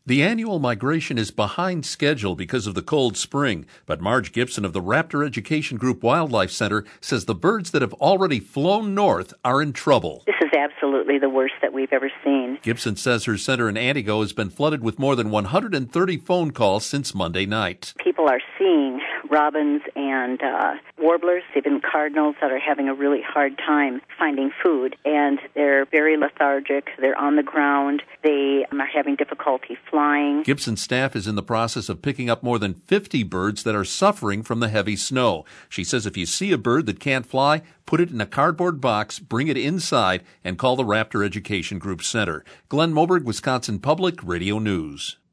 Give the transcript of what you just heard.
The annual migration is behind schedule because of the cold spring, but Marge Gibson of the Raptor Education Group Wildlife Center says the birds that have already flown north are in trouble. This is absolutely the worst that we've ever seen. Gibson says her center in Antigo has been flooded with more than 130 phone calls since Monday night. People are seeing robins and warblers, even cardinals, that are having a really hard time finding food, and they're very lethargic. They're on the ground. They are having difficulty flying. Gibson's staff is in the process of picking up more than 50 birds that are suffering from the heavy snow. She says if you see a bird that can't fly, put it in a cardboard box, bring it inside, and call the Raptor Education Group Center. Glenn Moberg, Wisconsin Public Radio News.